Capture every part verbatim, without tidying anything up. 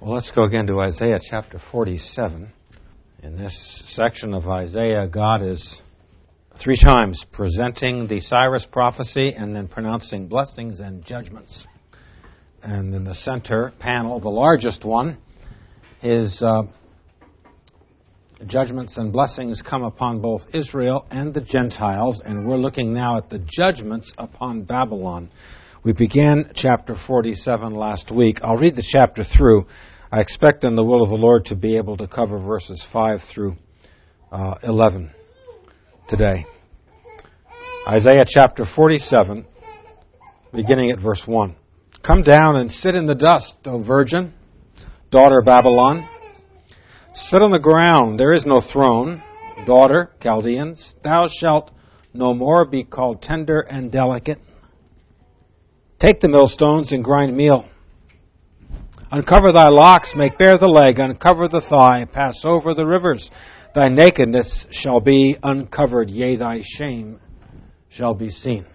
Well, let's go again to Isaiah chapter forty-seven. In this section of Isaiah, God is three times presenting the Cyrus prophecy and then pronouncing blessings and judgments. And in the center panel, the largest one, his uh, judgments and blessings come upon both Israel and the Gentiles, and we're looking now at the judgments upon Babylon. We began chapter forty-seven last week. I'll read the chapter through. I expect in the will of the Lord to be able to cover verses five through uh, eleven today. Isaiah chapter forty-seven, beginning at verse one. Come down and sit in the dust, O virgin, daughter Babylon. Sit on the ground, there is no throne. Daughter, Chaldeans, thou shalt no more be called tender and delicate. Take the millstones and grind meal. Uncover thy locks, make bare the leg, uncover the thigh, pass over the rivers. Thy nakedness shall be uncovered, yea, thy shame shall be seen.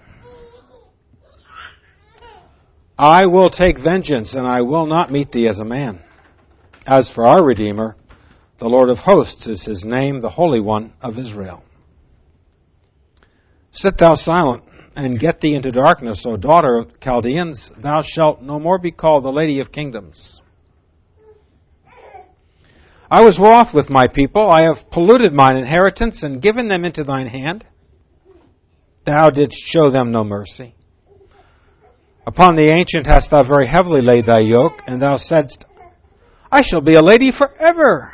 I will take vengeance, and I will not meet thee as a man. As for our Redeemer, the Lord of hosts is his name, the Holy One of Israel. Sit thou silent, and get thee into darkness, O daughter of Chaldeans. Thou shalt no more be called the Lady of Kingdoms. I was wroth with my people. I have polluted mine inheritance, and given them into thine hand. Thou didst show them no mercy. Upon the ancient hast thou very heavily laid thy yoke, and thou saidst, I shall be a lady forever.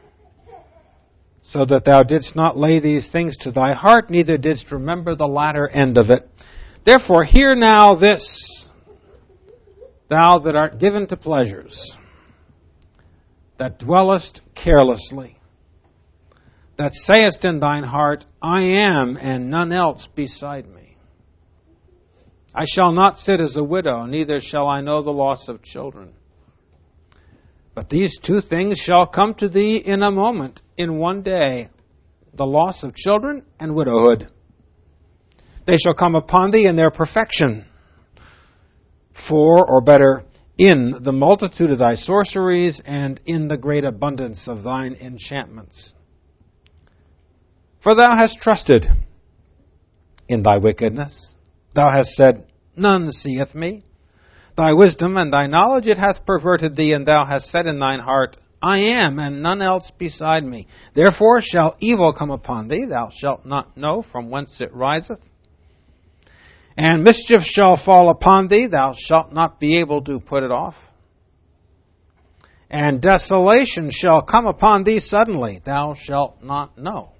So that thou didst not lay these things to thy heart, neither didst remember the latter end of it. Therefore hear now this, thou that art given to pleasures, that dwellest carelessly, that sayest in thine heart, I am, and none else beside me. I shall not sit as a widow, neither shall I know the loss of children. But these two things shall come to thee in a moment, in one day, the loss of children and widowhood. They shall come upon thee in their perfection, for, or better, in the multitude of thy sorceries and in the great abundance of thine enchantments. For thou hast trusted in thy wickedness. Thou hast said, none seeth me. Thy wisdom and thy knowledge it hath perverted thee, and thou hast said in thine heart, I am, and none else beside me. Therefore shall evil come upon thee, thou shalt not know from whence it riseth. And mischief shall fall upon thee, thou shalt not be able to put it off. And desolation shall come upon thee suddenly, thou shalt not know.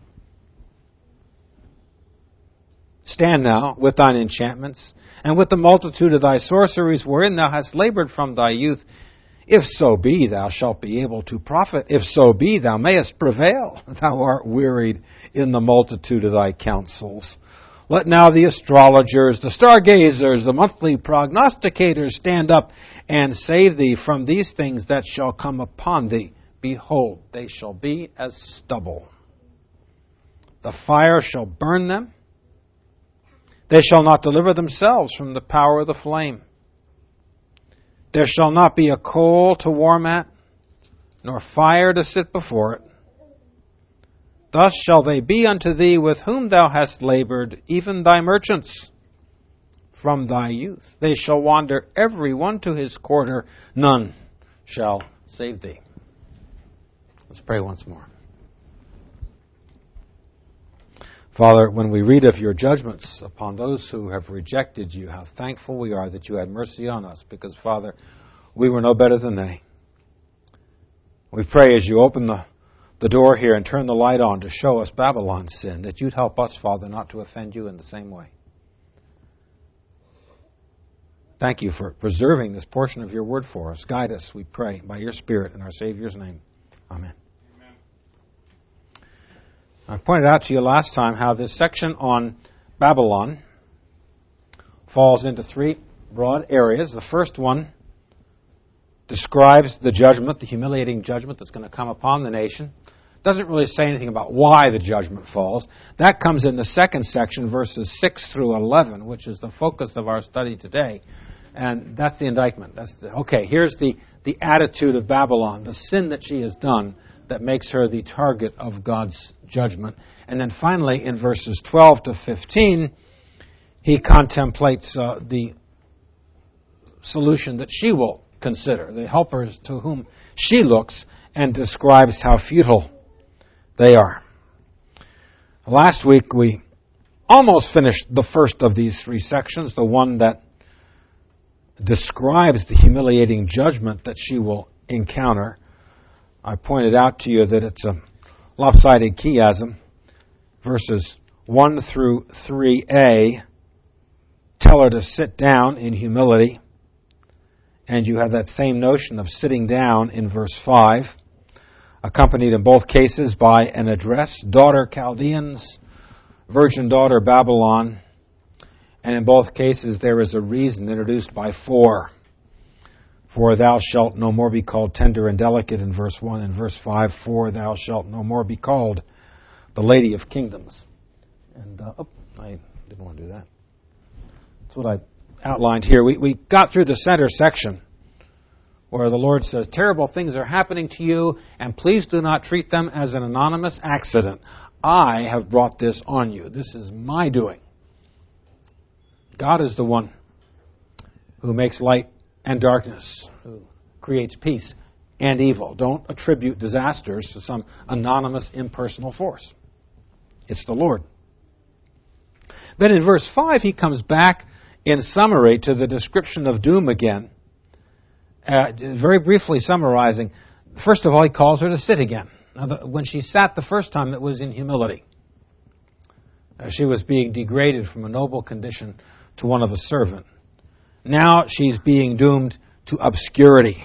Stand now with thine enchantments, and with the multitude of thy sorceries wherein thou hast labored from thy youth. If so be thou shalt be able to profit, if so be thou mayest prevail, thou art wearied in the multitude of thy counsels. Let now the astrologers, the stargazers, the monthly prognosticators stand up and save thee from these things that shall come upon thee. Behold, they shall be as stubble. The fire shall burn them. They shall not deliver themselves from the power of the flame. There shall not be a coal to warm at, nor fire to sit before it. Thus shall they be unto thee with whom thou hast labored, even thy merchants from thy youth. They shall wander every one to his quarter, none shall save thee. Let's pray once more. Father, when we read of your judgments upon those who have rejected you, how thankful we are that you had mercy on us, because, Father, we were no better than they. We pray as you open the, the door here and turn the light on to show us Babylon's sin, that you'd help us, Father, not to offend you in the same way. Thank you for preserving this portion of your word for us. Guide us, we pray, by your Spirit in our Savior's name. Amen. I pointed out to you last time how this section on Babylon falls into three broad areas. The first one describes the judgment, the humiliating judgment that's going to come upon the nation. Doesn't really say anything about why the judgment falls. That comes in the second section, verses six through eleven, which is the focus of our study today. And that's the indictment. That's the, okay, here's the, the attitude of Babylon, the sin that she has done that makes her the target of God's judgment. And then finally, in verses twelve to fifteen, he contemplates uh, the solution that she will consider, the helpers to whom she looks, and describes how futile they are. Last week we almost finished the first of these three sections, the one that describes the humiliating judgment that she will encounter. I pointed out to you that it's a lopsided chiasm. Verses one through three a tell her to sit down in humility, and you have that same notion of sitting down in verse five, accompanied in both cases by an address, daughter Chaldeans, virgin daughter Babylon, and in both cases there is a reason introduced by for. For thou shalt no more be called tender and delicate in verse one, and verse five, for thou shalt no more be called the Lady of Kingdoms. And, uh, oh, I didn't want to do that. That's what I outlined here. We, we got through the center section where the Lord says, terrible things are happening to you, and please do not treat them as an anonymous accident. I have brought this on you. This is my doing. God is the one who makes light and darkness, who creates peace and evil. Don't attribute disasters to some anonymous, impersonal force. It's the Lord. Then in verse five, he comes back in summary to the description of doom again, uh, very briefly summarizing. First of all, he calls her to sit again. Now, the, when she sat the first time, it was in humility. Uh, she was being degraded from a noble condition to one of a servant. Now she's being doomed to obscurity.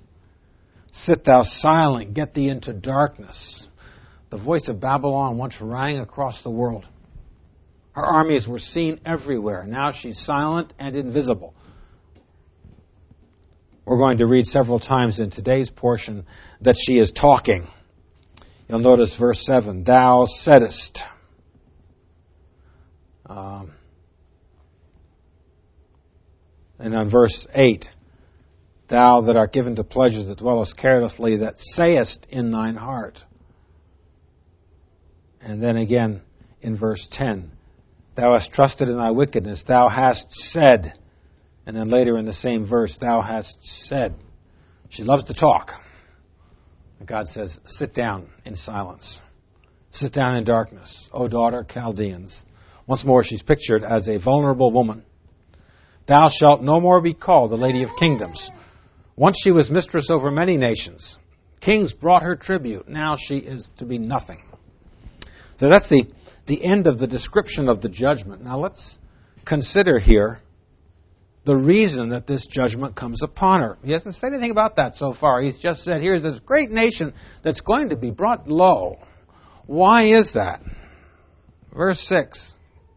Sit thou silent, get thee into darkness. The voice of Babylon once rang across the world. Her armies were seen everywhere. Now she's silent and invisible. We're going to read several times in today's portion that she is talking. You'll notice verse seven, thou saidest. Um, and on verse eight, thou that art given to pleasures that dwellest carelessly, that sayest in thine heart. And then again in verse ten, thou hast trusted in thy wickedness, thou hast said. And then later in the same verse, thou hast said. She loves to talk. And God says, sit down in silence. Sit down in darkness, O daughter Chaldeans. Once more, she's pictured as a vulnerable woman. Thou shalt no more be called the Lady of Kingdoms. Once she was mistress over many nations. Kings brought her tribute. Now she is to be nothing. So that's the, the end of the description of the judgment. Now let's consider here the reason that this judgment comes upon her. He hasn't said anything about that so far. He's just said, here's this great nation that's going to be brought low. Why is that? Verse six.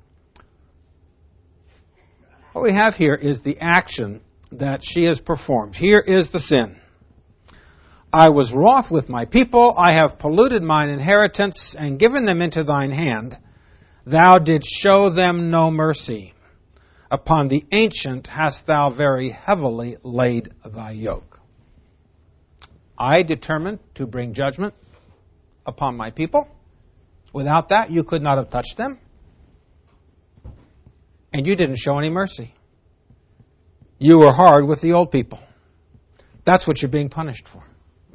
What we have here is the action that she has performed. Here is the sin. I was wroth with my people. I have polluted mine inheritance and given them into thine hand. Thou didst show them no mercy. Upon the ancient hast thou very heavily laid thy yoke. I determined to bring judgment upon my people. Without that, you could not have touched them. And you didn't show any mercy. You were hard with the old people. That's what you're being punished for.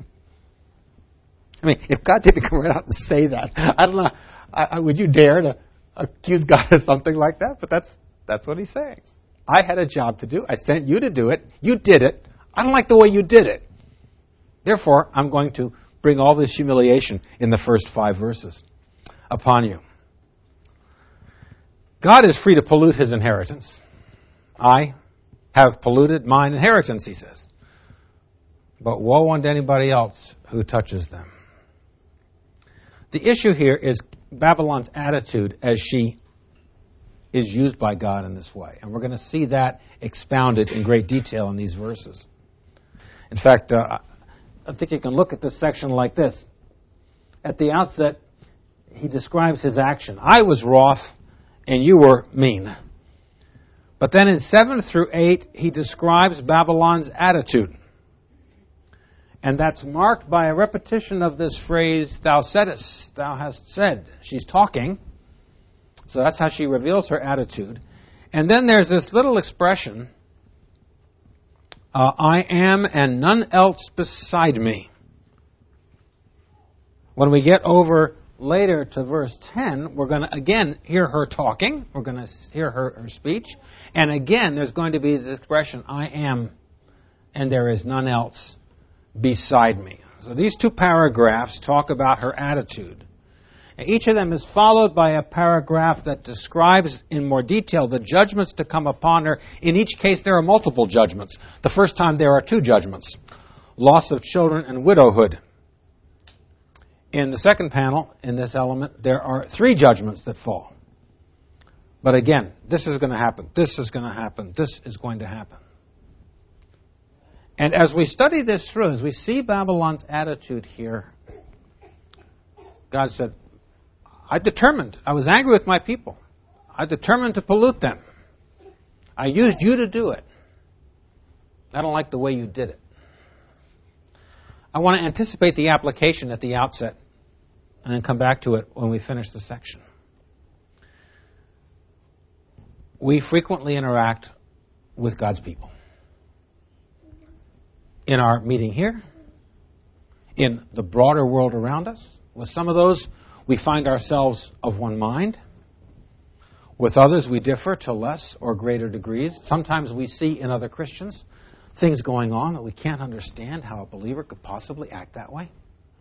I mean, if God didn't come right out and say that, I don't know, I, I, would you dare to accuse God of something like that? But that's that's what he's saying. I had a job to do. I sent you to do it. You did it. I don't like the way you did it. Therefore, I'm going to bring all this humiliation in the first five verses upon you. God is free to pollute his inheritance. I have polluted mine inheritance, he says. But woe unto anybody else who touches them. The issue here is Babylon's attitude as she is used by God in this way. And we're going to see that expounded in great detail in these verses. In fact, uh, I think you can look at this section like this. At the outset, he describes his action. I was wroth and you were mean. But then in seven through eight, he describes Babylon's attitude. And that's marked by a repetition of this phrase, thou saidest, thou hast said. She's talking. So that's how she reveals her attitude. And then there's this little expression, uh, I am and none else beside me. When we get over later to verse ten, we're going to again hear her talking. We're going to hear her, her speech. And again, there's going to be this expression, I am and there is none else beside me. So these two paragraphs talk about her attitude. And each of them is followed by a paragraph that describes in more detail the judgments to come upon her. In each case, there are multiple judgments. The first time there are two judgments, loss of children and widowhood. In the second panel, in this element, there are three judgments that fall. But again, this is going to happen, this is going to happen, this is going to happen. And as we study this through, as we see Babylon's attitude here, God said, I determined, I was angry with my people. I determined to pollute them. I used you to do it. I don't like the way you did it. I want to anticipate the application at the outset and then come back to it when we finish the section. We frequently interact with God's people. In our meeting here, in the broader world around us. With some of those, we find ourselves of one mind. With others, we differ to less or greater degrees. Sometimes we see in other Christians things going on that we can't understand how a believer could possibly act that way.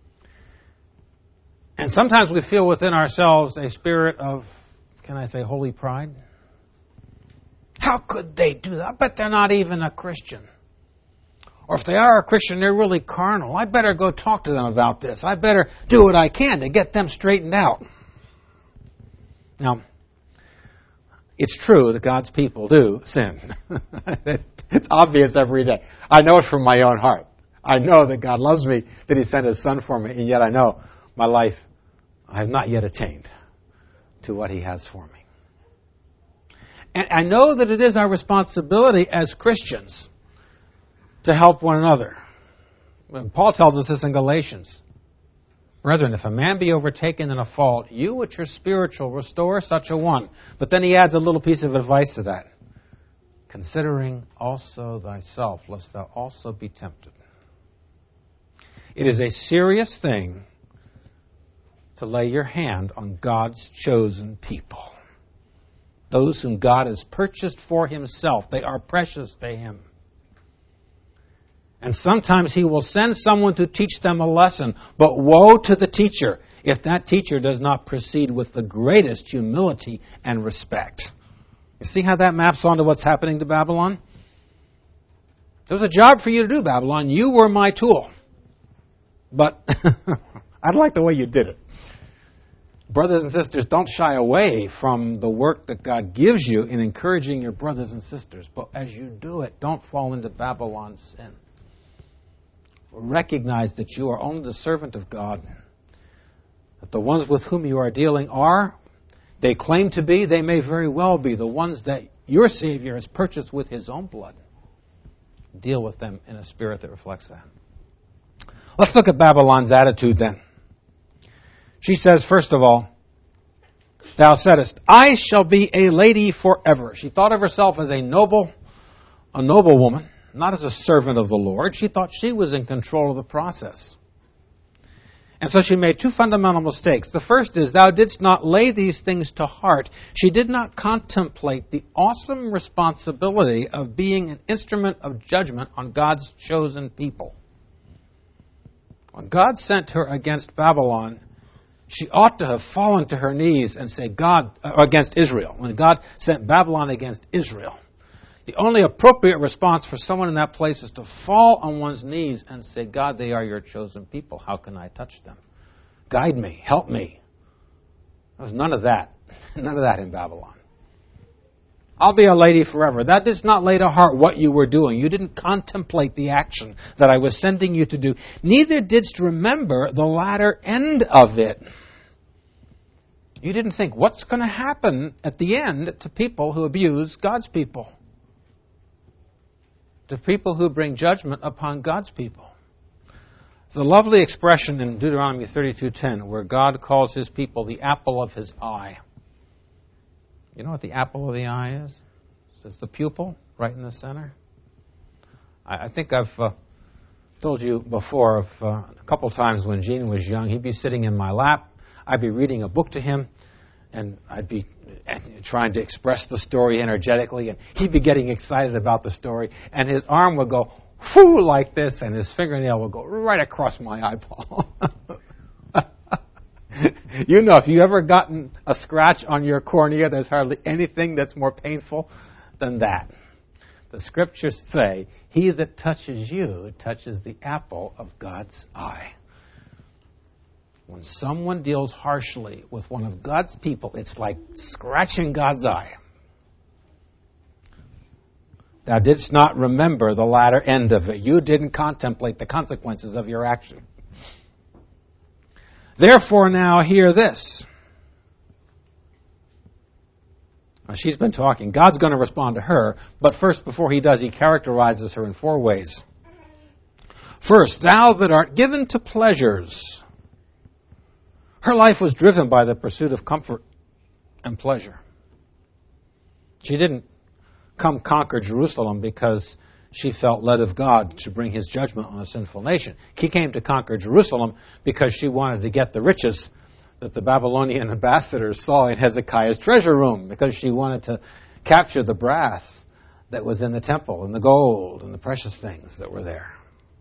And sometimes we feel within ourselves a spirit of, can I say, holy pride? How could they do that? I bet they're not even a Christian. Or if they are a Christian, they're really carnal. I better go talk to them about this. I better do what I can to get them straightened out. Now, it's true that God's people do sin. It's obvious every day. I know it from my own heart. I know that God loves me, that He sent His Son for me, and yet I know my life, I have not yet attained to what He has for me. And I know that it is our responsibility as Christians to help one another. Paul tells us this in Galatians. Brethren, if a man be overtaken in a fault, you which are spiritual, restore such a one. But then he adds a little piece of advice to that. Considering also thyself, lest thou also be tempted. It is a serious thing to lay your hand on God's chosen people. Those whom God has purchased for Himself. They are precious to Him. And sometimes He will send someone to teach them a lesson. But woe to the teacher if that teacher does not proceed with the greatest humility and respect. You see how that maps onto what's happening to Babylon? There was a job for you to do, Babylon. You were my tool. But I like the way you did it. Brothers and sisters, don't shy away from the work that God gives you in encouraging your brothers and sisters. But as you do it, don't fall into Babylon's sin. Recognize that you are only the servant of God. That the ones with whom you are dealing are, they claim to be, they may very well be the ones that your Savior has purchased with His own blood. Deal with them in a spirit that reflects that. Let's look at Babylon's attitude then. She says, first of all, thou saidest, I shall be a lady forever. She thought of herself as a noble, a noble woman, not as a servant of the Lord. She thought she was in control of the process. And so she made two fundamental mistakes. The first is, thou didst not lay these things to heart. She did not contemplate the awesome responsibility of being an instrument of judgment on God's chosen people. When God sent her against Babylon, she ought to have fallen to her knees and say, God, uh, against Israel. When God sent Babylon against Israel, the only appropriate response for someone in that place is to fall on one's knees and say, God, they are your chosen people. How can I touch them? Guide me. Help me. There was none of that. None of that in Babylon. I'll be a lady forever. That does not lay to heart what you were doing. You didn't contemplate the action that I was sending you to do. Neither didst remember the latter end of it. You didn't think, what's going to happen at the end to people who abuse God's people? To people who bring judgment upon God's people. It's a lovely expression in Deuteronomy thirty-two ten where God calls his people the apple of his eye. You know what the apple of the eye is? It's the pupil right in the center. I, I think I've uh, told you before of uh, a couple times when Gene was young, he'd be sitting in my lap, I'd be reading a book to him, and I'd be trying to express the story energetically, and he'd be getting excited about the story, and his arm would go whoo like this, and his fingernail would go right across my eyeball. You know, if you ever gotten a scratch on your cornea, there's hardly anything that's more painful than that. The scriptures say, he that touches you touches the apple of God's eye. When someone deals harshly with one of God's people, it's like scratching God's eye. Thou didst not remember the latter end of it. You didn't contemplate the consequences of your action. Therefore now hear this. Now, she's been talking. God's going to respond to her, but first, before he does, he characterizes her in four ways. First, thou that art given to pleasures. Her life was driven by the pursuit of comfort and pleasure. She didn't come conquer Jerusalem because she felt led of God to bring his judgment on a sinful nation. She came to conquer Jerusalem because she wanted to get the riches that the Babylonian ambassadors saw in Hezekiah's treasure room, because she wanted to capture the brass that was in the temple and the gold and the precious things that were there.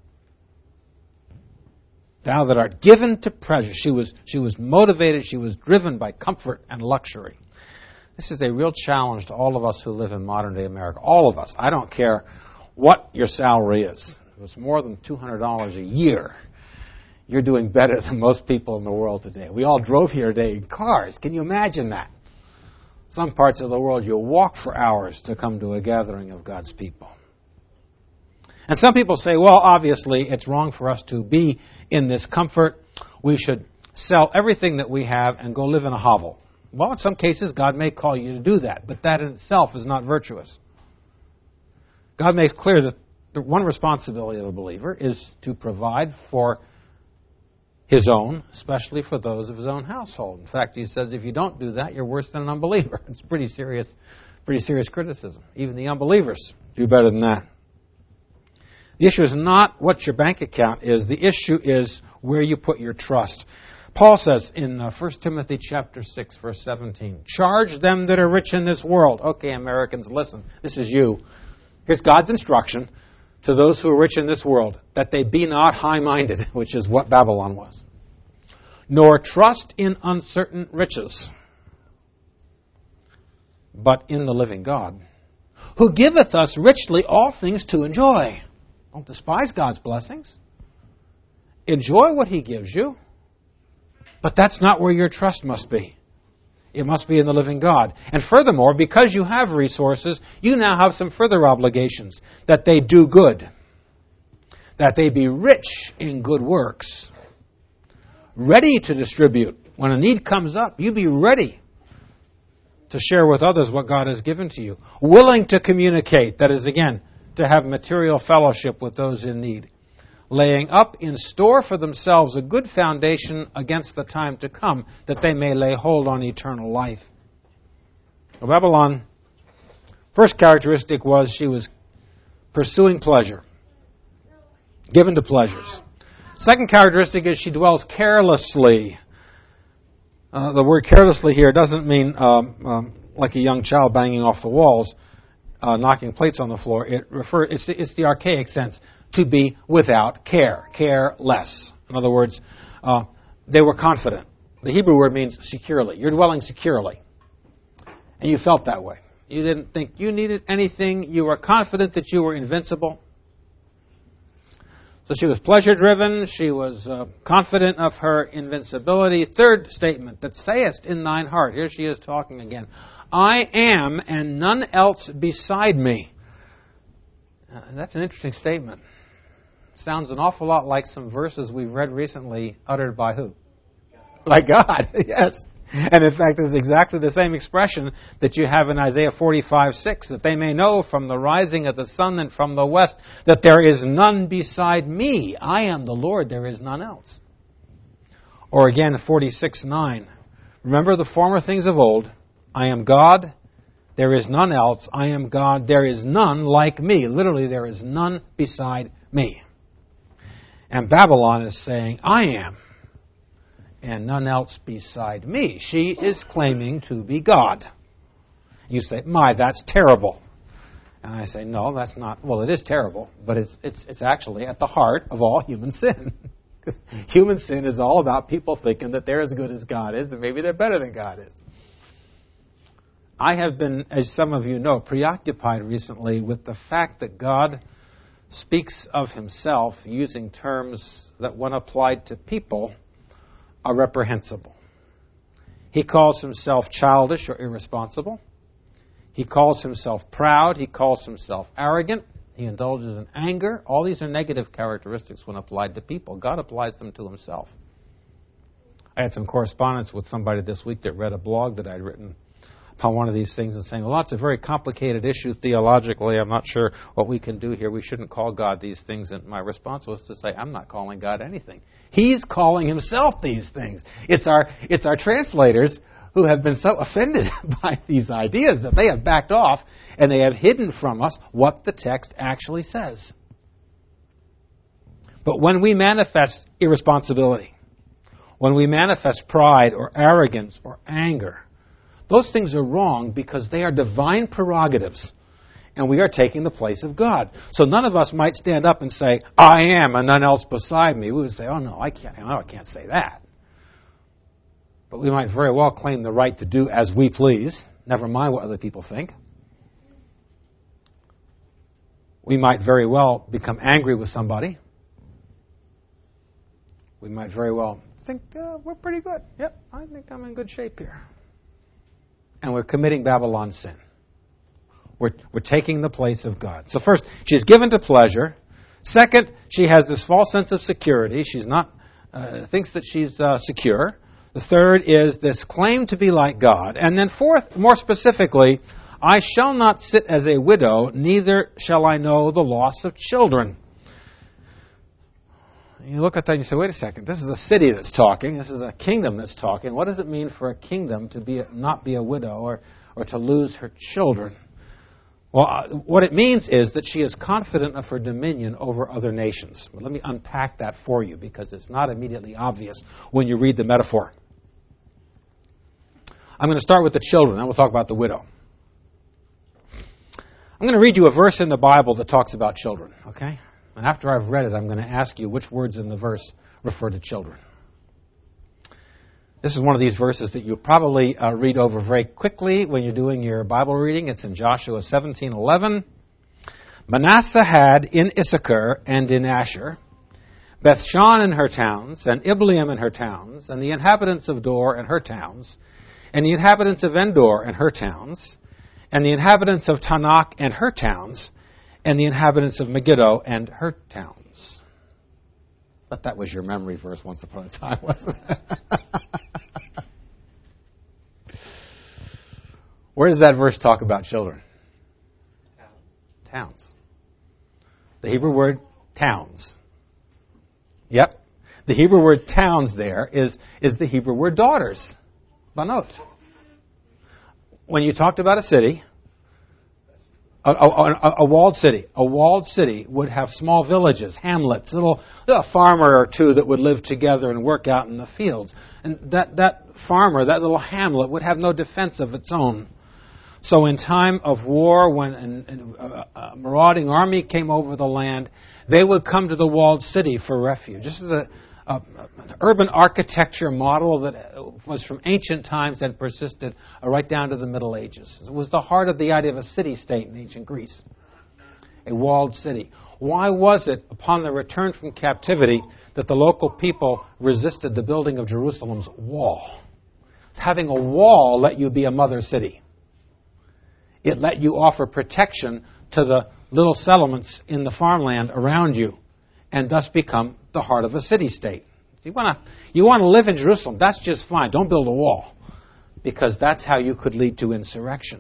Thou that art given to pleasure. She was, she was motivated, she was driven by comfort and luxury. This is a real challenge to all of us who live in modern-day America. All of us. I don't care what your salary is. If it's more than two hundred dollars a year, you're doing better than most people in the world today. We all drove here today in cars. Can you imagine that? Some parts of the world, you'll walk for hours to come to a gathering of God's people. And some people say, well, obviously, it's wrong for us to be in this comfort. We should sell everything that we have and go live in a hovel. Well, in some cases, God may call you to do that, but that in itself is not virtuous. God makes clear that the one responsibility of a believer is to provide for his own, especially for those of his own household. In fact, he says if you don't do that, you're worse than an unbeliever. It's pretty serious, pretty serious criticism. Even the unbelievers do better than that. The issue is not what your bank account is. The issue is where you put your trust. Paul says in uh, First Timothy chapter six, verse seventeen, charge them that are rich in this world. Okay, Americans, listen. This is you. Here's God's instruction to those who are rich in this world, that they be not high-minded, which is what Babylon was, nor trust in uncertain riches, but in the living God, who giveth us richly all things to enjoy. Don't despise God's blessings. Enjoy what he gives you. But that's not where your trust must be. It must be in the living God. And furthermore, because you have resources, you now have some further obligations. That they do good. That they be rich in good works. Ready to distribute. When a need comes up, you be ready to share with others what God has given to you. Willing to communicate. That is, again, to have material fellowship with those in need. Laying up in store for themselves a good foundation against the time to come, that they may lay hold on eternal life. Well, Babylon, first characteristic was she was pursuing pleasure, given to pleasures. Second characteristic is she dwells carelessly. Uh, the word carelessly here doesn't mean um, um, like a young child banging off the walls, uh, knocking plates on the floor. It refer, it's, the, it's the archaic sense. To be without care, careless. In other words, uh, they were confident. The Hebrew word means securely. You're dwelling securely. And you felt that way. You didn't think you needed anything. You were confident that you were invincible. So she was pleasure-driven. She was uh, confident of her invincibility. Third statement, that sayest in thine heart. Here she is talking again. I am, and none else beside me. Uh, that's an interesting statement. Sounds an awful lot like some verses we've read recently uttered by who? By God, yes. And in fact, it's exactly the same expression that you have in Isaiah forty-five six, that they may know from the rising of the sun and from the west that there is none beside me. I am the Lord, there is none else. Or again, forty-six nine, remember the former things of old. I am God, there is none else. I am God, there is none like me. Literally, there is none beside me. And Babylon is saying, I am, and none else beside me. She is claiming to be God. You say, my, that's terrible. And I say, no, that's not. Well, it is terrible, but it's it's it's actually at the heart of all human sin. Because human sin is all about people thinking that they're as good as God is, and maybe they're better than God is. I have been, as some of you know, preoccupied recently with the fact that God speaks of himself using terms that, when applied to people, are reprehensible. He calls himself childish or irresponsible. He calls himself proud. He calls himself arrogant. He indulges in anger. All these are negative characteristics when applied to people. God applies them to himself. I had some correspondence with somebody this week that read a blog that I'd written upon one of these things and saying, well, that's a very complicated issue theologically. I'm not sure what we can do here. We shouldn't call God these things. And my response was to say, I'm not calling God anything. He's calling himself these things. It's our, it's our translators who have been so offended by these ideas that they have backed off and they have hidden from us what the text actually says. But when we manifest irresponsibility, when we manifest pride or arrogance or anger, those things are wrong because they are divine prerogatives, and we are taking the place of God. So none of us might stand up and say, I am, and none else beside me. We would say, oh, no, I can't, no, I can't say that. But we might very well claim the right to do as we please, never mind what other people think. We might very well become angry with somebody. We might very well think, uh, we're pretty good. Yep, I think I'm in good shape here. And we're committing Babylon sin. We're, we're taking the place of God. So first, she's given to pleasure. Second, she has this false sense of security. She's not, uh, thinks that she's uh, secure. The third is this claim to be like God. And then fourth, more specifically, I shall not sit as a widow, neither shall I know the loss of children. You look at that and you say, wait a second, this is a city that's talking. This is a kingdom that's talking. What does it mean for a kingdom to be not be a widow or, or to lose her children? Well, uh, what it means is that she is confident of her dominion over other nations. But let me unpack that for you because it's not immediately obvious when you read the metaphor. I'm going to start with the children, then we'll talk about the widow. I'm going to read you a verse in the Bible that talks about children, okay? And after I've read it, I'm going to ask you which words in the verse refer to children. This is one of these verses that you'll probably uh, read over very quickly when you're doing your Bible reading. It's in Joshua seventeen eleven. Manasseh had in Issachar and in Asher Bethshan and her towns, and Ibleam and her towns, and the inhabitants of Dor and her towns, and the inhabitants of Endor and her towns, and the inhabitants of Tanakh and her towns, and the inhabitants of Megiddo and her towns. But that was your memory verse once upon a time, wasn't it? Where does that verse talk about children? Towns. Towns. The Hebrew word towns. Yep. The Hebrew word towns there is, is the Hebrew word daughters. Banot. When you talked about a city, A, a, a walled city. A walled city would have small villages, hamlets, little a farmer or two that would live together and work out in the fields. And that, that farmer, that little hamlet, would have no defense of its own. So in time of war, when an, an, a, a marauding army came over the land, they would come to the walled city for refuge. This is a, a, an urban architecture model that was from ancient times and persisted right down to the Middle Ages. It was the heart of the idea of a city-state in ancient Greece, a walled city. Why was it, upon the return from captivity, that the local people resisted the building of Jerusalem's wall? Having a wall let you be a mother city. It let you offer protection to the little settlements in the farmland around you, and thus become the heart of a city-state. You want to you want to live in Jerusalem, that's just fine. Don't build a wall. because that's how you could lead to insurrection.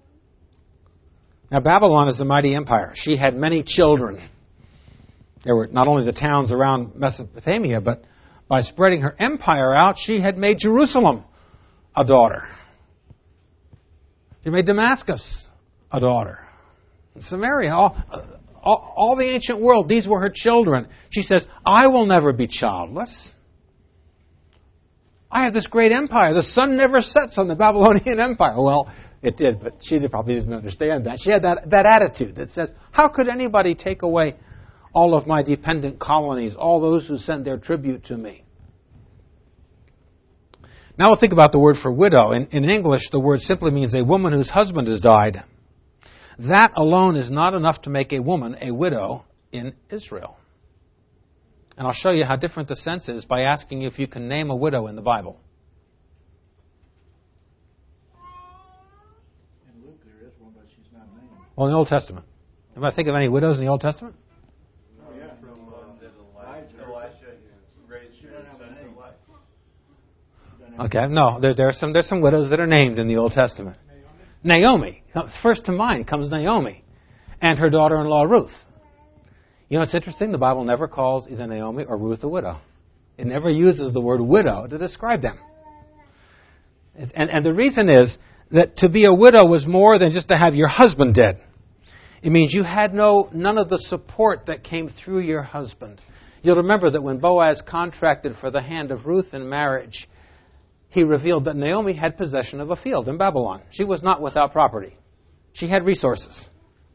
Now, Babylon is a mighty empire. She had many children. There were not only the towns around Mesopotamia, but by spreading her empire out, she had made Jerusalem a daughter. She made Damascus a daughter. Samaria, all, all, all the ancient world, these were her children. She says, I will never be childless. I have this great empire. The sun never sets on the Babylonian Empire. Well, it did, but she probably didn't understand that. She had that, that attitude that says, how could anybody take away all of my dependent colonies, all those who send their tribute to me? Now we'll think about the word for widow. In, in English, the word simply means a woman whose husband has died. That alone is not enough to make a woman a widow in Israel. And I'll show you how different the sense is by asking you if you can name a widow in the Bible. In Luke there is one, but she's not named. Well, in the Old Testament. Anybody think of any widows in the Old Testament? Oh, yeah, from uh, Elisha, raised your Okay, no, there, there are some there's some widows that are named in the Old Testament. Naomi. Naomi. First to mind comes Naomi and her daughter-in-law Ruth. You know, it's interesting, the Bible never calls either Naomi or Ruth a widow. It never uses the word widow to describe them. And, and the reason is that to be a widow was more than just to have your husband dead. It means you had no none of the support that came through your husband. You'll remember that when Boaz contracted for the hand of Ruth in marriage, he revealed that Naomi had possession of a field in Babylon. She was not without property. She had resources.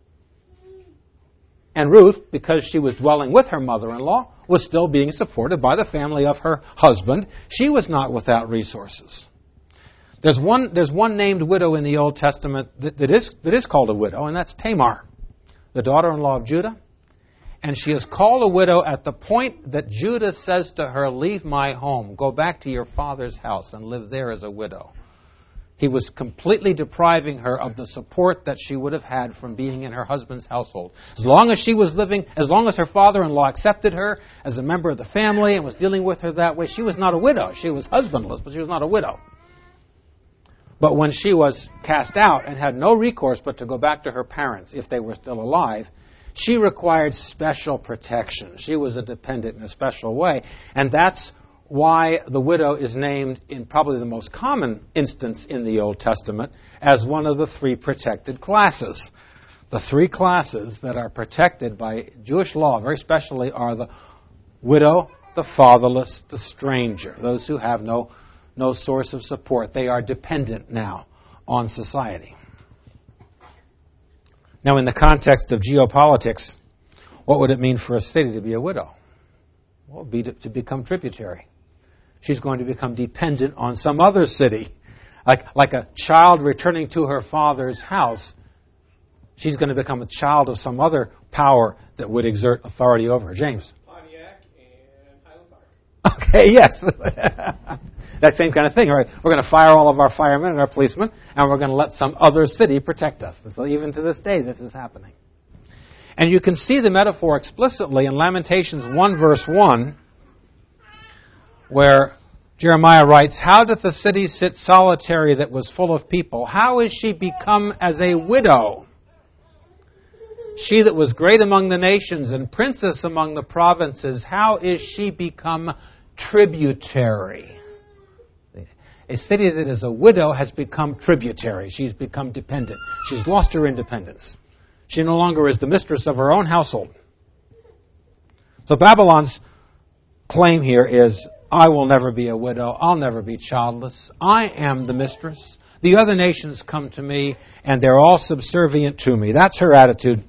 And Ruth, because she was dwelling with her mother-in-law, was still being supported by the family of her husband. She was not without resources. There's one, there's one named widow in the Old Testament that, that, is, that is called a widow, and that's Tamar, the daughter-in-law of Judah. And she is called a widow at the point that Judah says to her, leave my home, go back to your father's house and live there as a widow. He was completely depriving her of the support that she would have had from being in her husband's household. As long as she was living, as long as her father-in-law accepted her as a member of the family and was dealing with her that way, she was not a widow. She was husbandless, but she was not a widow. But when she was cast out and had no recourse but to go back to her parents if they were still alive, she required special protection. She was a dependent in a special way. And that's why the widow is named in probably the most common instance in the Old Testament as one of the three protected classes. The three classes that are protected by Jewish law, very specially, are the widow, the fatherless, the stranger, those who have no, no source of support. They are dependent now on society. Now, in the context of geopolitics, what would it mean for a city to be a widow? Well, it would be to, to become tributary. She's going to become dependent on some other city. Like, like a child returning to her father's house, she's going to become a child of some other power that would exert authority over her. James? Pontiac and Highland Park. Okay, yes. That same kind of thing, right? We're going to fire all of our firemen and our policemen, and we're going to let some other city protect us. So even to this day, this is happening. And you can see the metaphor explicitly in Lamentations one, verse one, where Jeremiah writes, how doth the city sit solitary that was full of people? How is she become as a widow? She that was great among the nations and princess among the provinces, how is she become tributary? A city that is a widow has become tributary. She's become dependent. She's lost her independence. She no longer is the mistress of her own household. So Babylon's claim here is, I will never be a widow. I'll never be childless. I am the mistress. The other nations come to me, and they're all subservient to me. That's her attitude.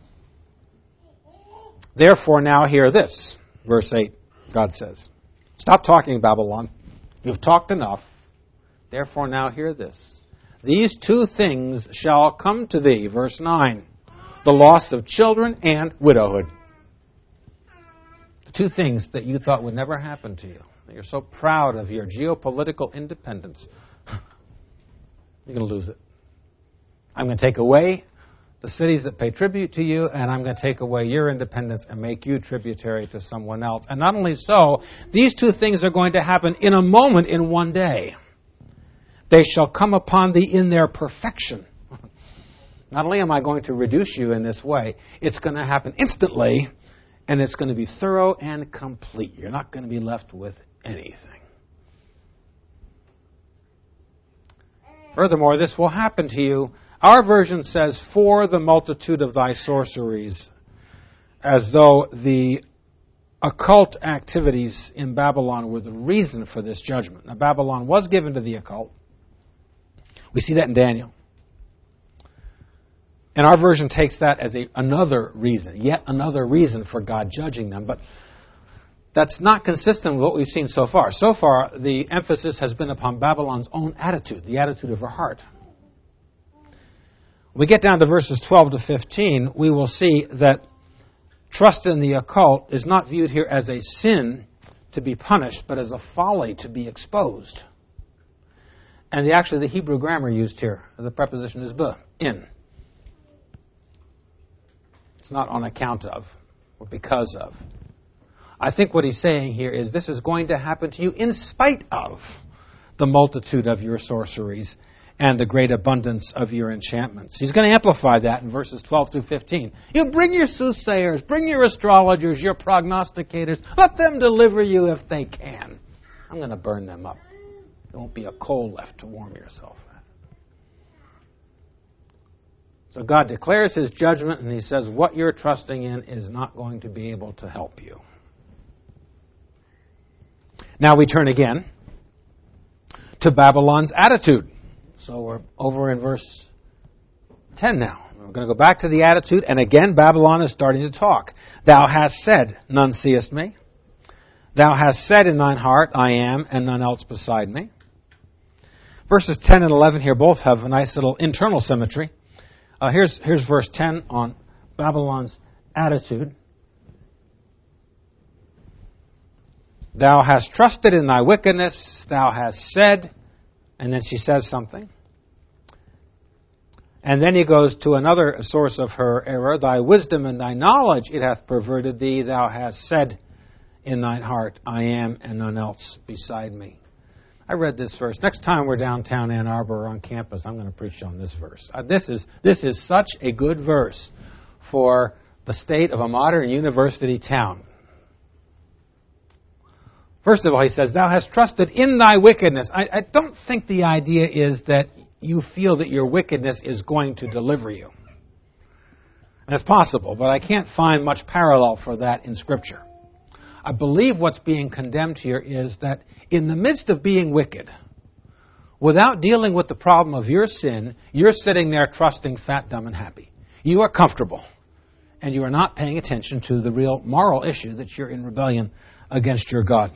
Therefore, now hear this. Verse eight, God says, stop talking, Babylon. You've talked enough. Therefore, now hear this. These two things shall come to thee. Verse nine, the loss of children and widowhood. The two things that you thought would never happen to you. You're so proud of your geopolitical independence. You're going to lose it. I'm going to take away the cities that pay tribute to you, and I'm going to take away your independence and make you tributary to someone else. And not only so, these two things are going to happen in a moment, in one day. They shall come upon thee in their perfection. Not only am I going to reduce you in this way, it's going to happen instantly, and it's going to be thorough and complete. You're not going to be left with anything. Furthermore, this will happen to you. Our version says, for the multitude of thy sorceries, as though the occult activities in Babylon were the reason for this judgment. Now, Babylon was given to the occult. We see that in Daniel. And our version takes that as a, another reason, yet another reason for God judging them. But that's not consistent with what we've seen so far. So far, the emphasis has been upon Babylon's own attitude, the attitude of her heart. When we get down to verses twelve to fifteen, we will see that trust in the occult is not viewed here as a sin to be punished, but as a folly to be exposed. And the, actually the Hebrew grammar used here, the preposition is be, in. It's not on account of or because of. I think what he's saying here is this is going to happen to you in spite of the multitude of your sorceries and the great abundance of your enchantments. He's going to amplify that in verses twelve through fifteen. You bring your soothsayers, bring your astrologers, your prognosticators. Let them deliver you if they can. I'm going to burn them up. There won't be a coal left to warm yourself at. So God declares His judgment, and He says what you're trusting in is not going to be able to help you. Now we turn again to Babylon's attitude. So we're over in verse ten now. We're going to go back to the attitude, and again Babylon is starting to talk. Thou hast said, none seest me. Thou hast said in thine heart, I am, and none else beside me. Verses ten and eleven here both have a nice little internal symmetry. Uh, here's, here's verse ten on Babylon's attitude. Thou hast trusted in thy wickedness, thou hast said, and then she says something. And then he goes to another source of her error. Thy wisdom and thy knowledge it hath perverted thee. Thou hast said in thine heart, I am, and none else beside me. I read this verse. Next time we're downtown Ann Arbor or on campus, I'm going to preach on this verse. Uh, this is this is such a good verse for the state of a modern university town. First of all, he says, thou hast trusted in thy wickedness. I, I don't think the idea is that you feel that your wickedness is going to deliver you. And it's possible, but I can't find much parallel for that in Scripture. I believe what's being condemned here is that in the midst of being wicked, without dealing with the problem of your sin, you're sitting there trusting, fat, dumb, and happy. You are comfortable, and you are not paying attention to the real moral issue that you're in rebellion against your God.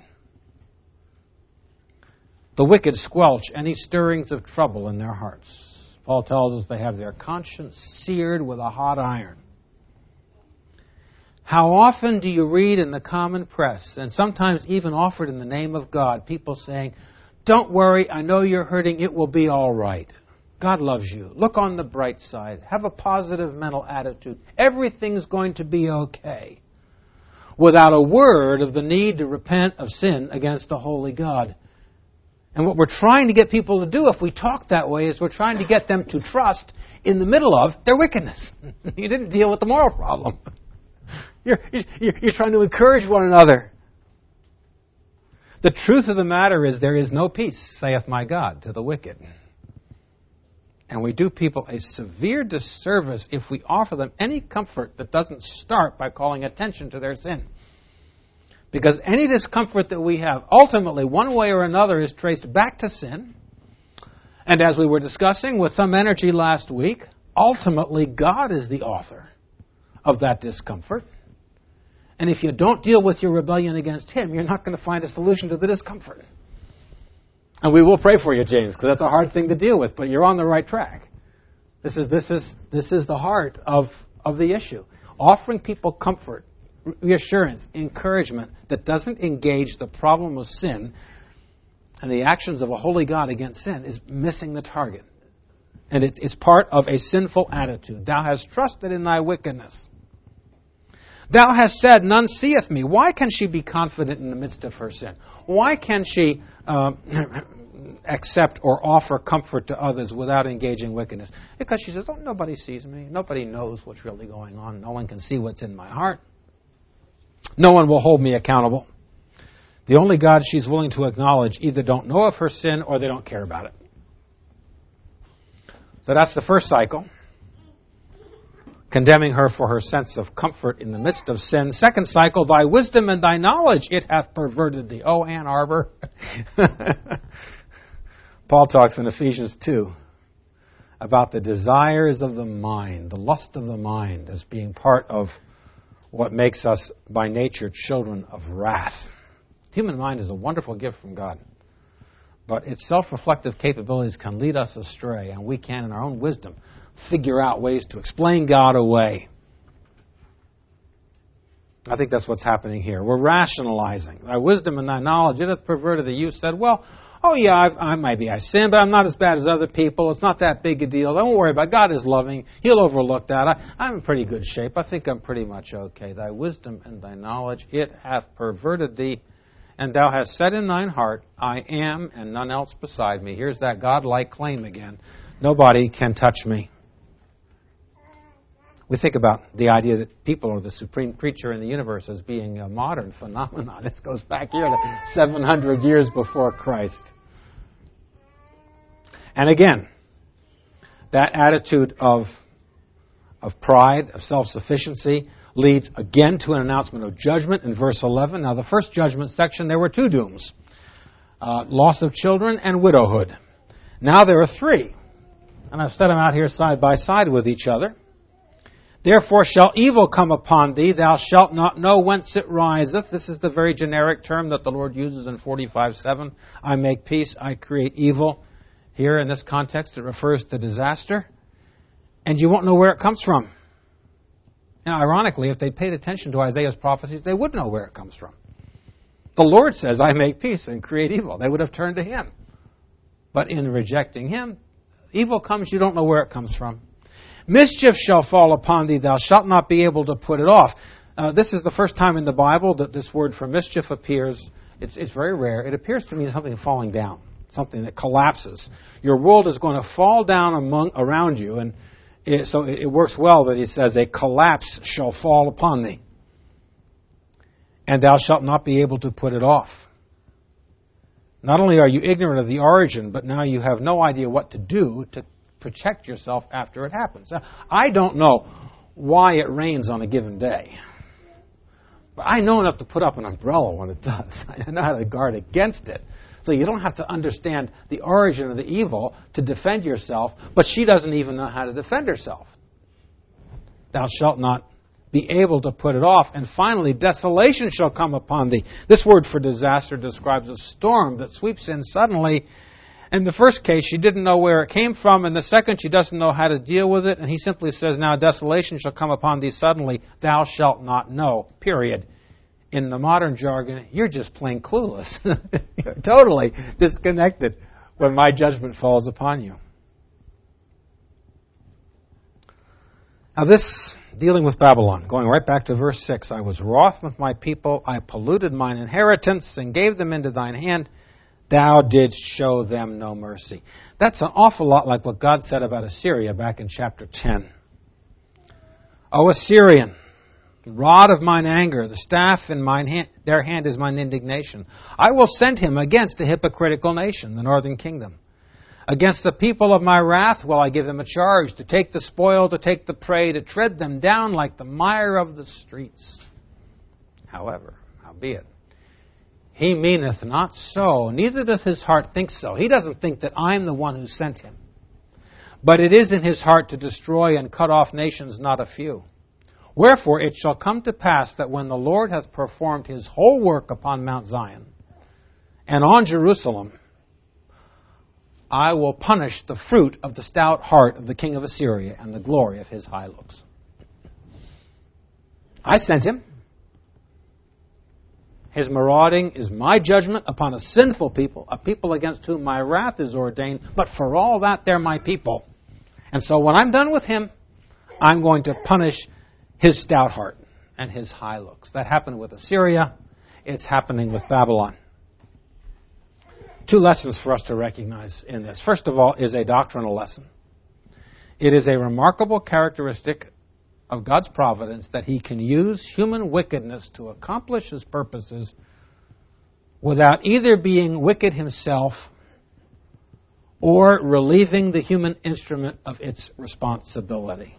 The wicked squelch any stirrings of trouble in their hearts. Paul tells us they have their conscience seared with a hot iron. How often do you read in the common press, and sometimes even offered in the name of God, people saying, don't worry, I know you're hurting, it will be all right. God loves you. Look on the bright side. Have a positive mental attitude. Everything's going to be okay. Without a word of the need to repent of sin against a holy God. And what we're trying to get people to do if we talk that way is we're trying to get them to trust in the middle of their wickedness. You didn't deal with the moral problem. You're, you're, you're trying to encourage one another. The truth of the matter is there is no peace, saith my God, to the wicked. And we do people a severe disservice if we offer them any comfort that doesn't start by calling attention to their sin. Because any discomfort that we have, ultimately, one way or another, is traced back to sin. And as we were discussing with some energy last week, ultimately, God is the author of that discomfort. And if you don't deal with your rebellion against Him, you're not going to find a solution to the discomfort. And we will pray for you, James, because that's a hard thing to deal with, but you're on the right track. This is this is this is the heart of, of the issue. Offering people comfort, reassurance, encouragement that doesn't engage the problem of sin and the actions of a holy God against sin is missing the target. And it's, it's part of a sinful attitude. Thou hast trusted in thy wickedness. Thou hast said, none seeth me. Why can she be confident in the midst of her sin? Why can she uh, accept or offer comfort to others without engaging wickedness? Because she says, oh, nobody sees me. Nobody knows what's really going on. No one can see what's in my heart. No one will hold me accountable. The only God she's willing to acknowledge either don't know of her sin or they don't care about it. So that's the first cycle, condemning her for her sense of comfort in the midst of sin. Second cycle, thy wisdom and thy knowledge, it hath perverted thee. Oh, Ann Arbor. Paul talks in Ephesians two about the desires of the mind, the lust of the mind, as being part of what makes us by nature children of wrath. The human mind is a wonderful gift from God, but its self-reflective capabilities can lead us astray, and we can, in our own wisdom, figure out ways to explain God away. I think that's what's happening here. We're rationalizing. Thy wisdom and thy knowledge, it hath perverted thee. You said, well, oh yeah, I've, I maybe I sin, but I'm not as bad as other people. It's not that big a deal. Don't worry about it. God is loving. He'll overlook that. I, I'm in pretty good shape. I think I'm pretty much okay. Thy wisdom and thy knowledge, it hath perverted thee. And thou hast said in thine heart, I am, and none else beside me. Here's that God-like claim again. Nobody can touch me. We think about the idea that people are the supreme creature in the universe as being a modern phenomenon. This goes back here to seven hundred years before Christ. And again, that attitude of, of pride, of self-sufficiency, leads again to an announcement of judgment in verse eleven. Now, the first judgment section, there were two dooms. Uh, loss of children and widowhood. Now there are three. And I've set them out here side by side with each other. Therefore shall evil come upon thee, thou shalt not know whence it riseth. This is the very generic term that the Lord uses in forty-five seven. I make peace, I create evil. Here in this context it refers to disaster. And you won't know where it comes from. And ironically, if they paid attention to Isaiah's prophecies, they would know where it comes from. The Lord says, I make peace and create evil. They would have turned to Him. But in rejecting Him, evil comes, you don't know where it comes from. Mischief shall fall upon thee, thou shalt not be able to put it off. Uh, this is the first time in the Bible that this word for mischief appears. It's, it's very rare. It appears to mean something falling down, something that collapses. Your world is going to fall down among around you, and It, so it, it works well that he says, a collapse shall fall upon thee, and thou shalt not be able to put it off. Not only are you ignorant of the origin, but now you have no idea what to do to protect yourself after it happens. Now, I don't know why it rains on a given day, but I know enough to put up an umbrella when it does. I know how to guard against it. So you don't have to understand the origin of the evil to defend yourself, but she doesn't even know how to defend herself. Thou shalt not be able to put it off. And finally, desolation shall come upon thee. This word for disaster describes a storm that sweeps in suddenly. In the first case, she didn't know where it came from. In the second, she doesn't know how to deal with it. And he simply says, now desolation shall come upon thee suddenly. Thou shalt not know. Period. In the modern jargon, you're just plain clueless. You're totally disconnected when my judgment falls upon you. Now this, dealing with Babylon, going right back to verse six, I was wroth with my people, I polluted mine inheritance, and gave them into thine hand. Thou didst show them no mercy. That's an awful lot like what God said about Assyria back in chapter ten. O Assyrian, the rod of mine anger, the staff in mine hand, their hand is mine indignation. I will send him against a hypocritical nation, the northern kingdom. Against the people of my wrath will I give him a charge, to take the spoil, to take the prey, to tread them down like the mire of the streets. However, howbeit, he meaneth not so, neither doth his heart think so. He doesn't think that I'm the one who sent him. But it is in his heart to destroy and cut off nations, not a few. Wherefore it shall come to pass that when the Lord hath performed his whole work upon Mount Zion and on Jerusalem, I will punish the fruit of the stout heart of the king of Assyria and the glory of his high looks. I sent him. His marauding is my judgment upon a sinful people, a people against whom my wrath is ordained, but for all that they're my people. And so when I'm done with him, I'm going to punish his stout heart and his high looks. That happened with Assyria. It's happening with Babylon. Two lessons for us to recognize in this. First of all is a doctrinal lesson. It is a remarkable characteristic of God's providence that He can use human wickedness to accomplish His purposes without either being wicked Himself or relieving the human instrument of its responsibility.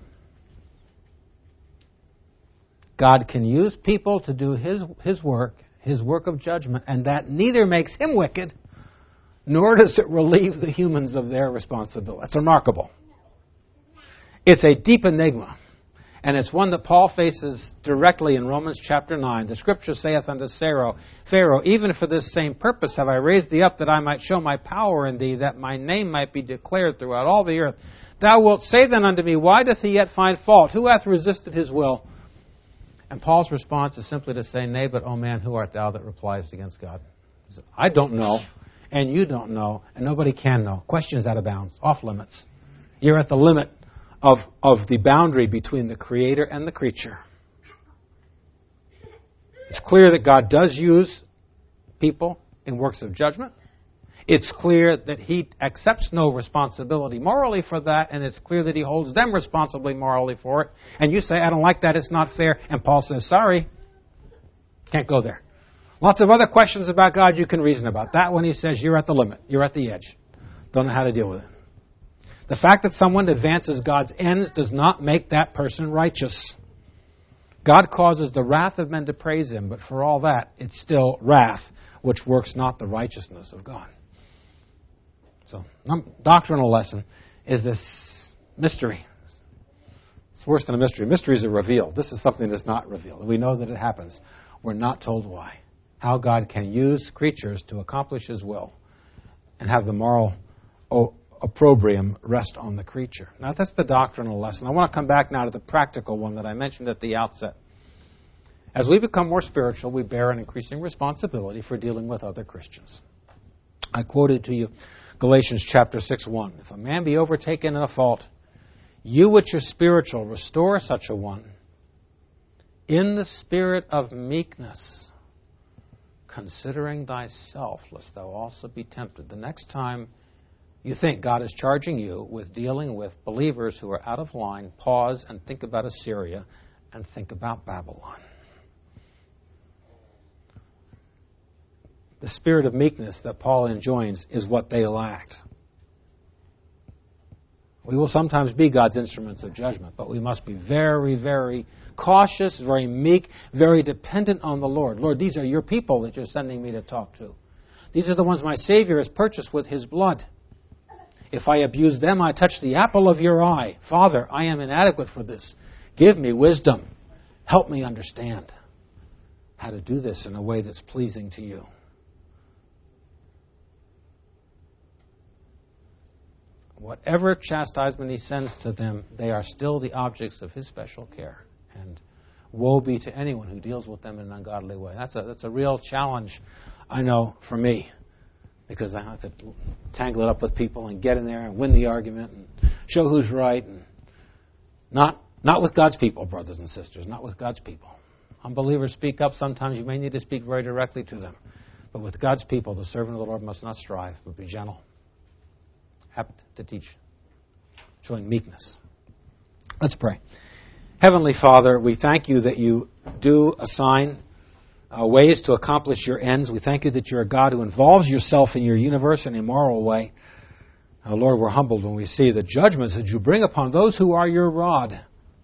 God can use people to do His, His work, His work of judgment, and that neither makes Him wicked, nor does it relieve the humans of their responsibility. It's remarkable. It's a deep enigma, and it's one that Paul faces directly in Romans chapter nine. The Scripture saith unto Pharaoh, Pharaoh, even for this same purpose have I raised thee up, that I might show my power in thee, that my name might be declared throughout all the earth. Thou wilt say then unto me, why doth he yet find fault? Who hath resisted his will? And Paul's response is simply to say, Nay, but, O man, who art thou that repliest against God? He said, I don't know, and you don't know, and nobody can know. Questions out of bounds, off limits. You're at the limit of, of the boundary between the Creator and the creature. It's clear that God does use people in works of judgment. It's clear that He accepts no responsibility morally for that, and it's clear that He holds them responsibly morally for it. And you say, I don't like that, it's not fair. And Paul says, sorry, can't go there. Lots of other questions about God you can reason about. That one he says, you're at the limit, you're at the edge. Don't know how to deal with it. The fact that someone advances God's ends does not make that person righteous. God causes the wrath of men to praise Him, but for all that, it's still wrath, which works not the righteousness of God. So, doctrinal lesson is this mystery. It's worse than a mystery. Mysteries are revealed. This is something that's not revealed. We know that it happens. We're not told why. How God can use creatures to accomplish His will and have the moral opprobrium rest on the creature. Now, that's the doctrinal lesson. I want to come back now to the practical one that I mentioned at the outset. As we become more spiritual, we bear an increasing responsibility for dealing with other Christians. I quoted to you Galatians chapter six, one. If a man be overtaken in a fault, you which are spiritual, restore such a one in the spirit of meekness, considering thyself, lest thou also be tempted. The next time you think God is charging you with dealing with believers who are out of line, pause and think about Assyria and think about Babylon. The spirit of meekness that Paul enjoins is what they lacked. We will sometimes be God's instruments of judgment, but we must be very, very cautious, very meek, very dependent on the Lord. Lord, these are your people that you're sending me to talk to. These are the ones my Savior has purchased with His blood. If I abuse them, I touch the apple of your eye. Father, I am inadequate for this. Give me wisdom. Help me understand how to do this in a way that's pleasing to you. Whatever chastisement He sends to them, they are still the objects of His special care. And woe be to anyone who deals with them in an ungodly way. That's a, that's a real challenge, I know, for me. Because I have to tangle it up with people and get in there and win the argument and show who's right. And not, not with God's people, brothers and sisters. Not with God's people. Unbelievers speak up. Sometimes you may need to speak very directly to them. But with God's people, the servant of the Lord must not strive, but be gentle. Apt to teach, showing meekness. Let's pray. Heavenly Father, we thank you that you do assign uh, ways to accomplish your ends. We thank you that you're a God who involves yourself in your universe in a moral way. Uh, Lord, we're humbled when we see the judgments that you bring upon those who are your rod,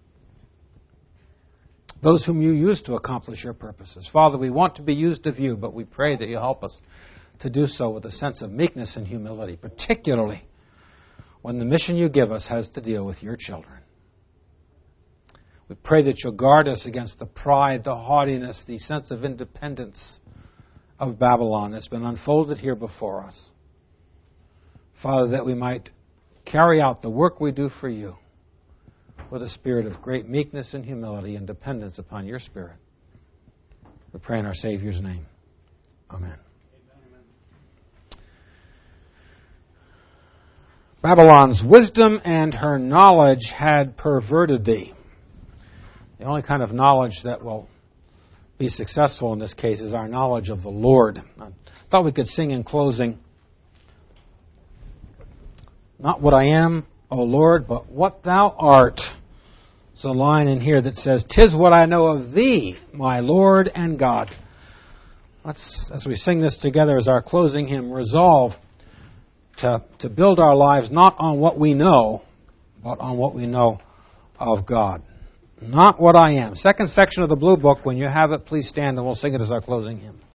those whom you use to accomplish your purposes. Father, we want to be used of you, but we pray that you help us to do so with a sense of meekness and humility, particularly when the mission you give us has to deal with your children. We pray that you'll guard us against the pride, the haughtiness, the sense of independence of Babylon that's been unfolded here before us. Father, that we might carry out the work we do for you with a spirit of great meekness and humility and dependence upon your Spirit. We pray in our Savior's name. Amen. Babylon's wisdom and her knowledge had perverted thee. The only kind of knowledge that will be successful in this case is our knowledge of the Lord. I'm thought we could sing in closing. Not what I am, O Lord, but what Thou art. There's a line in here that says, "'Tis what I know of Thee, my Lord and God." Let's, as we sing this together as our closing hymn, resolve to, to build our lives not on what we know, but on what we know of God. Not what I am. Second section of the Blue Book. When you have it, please stand and we'll sing it as our closing hymn.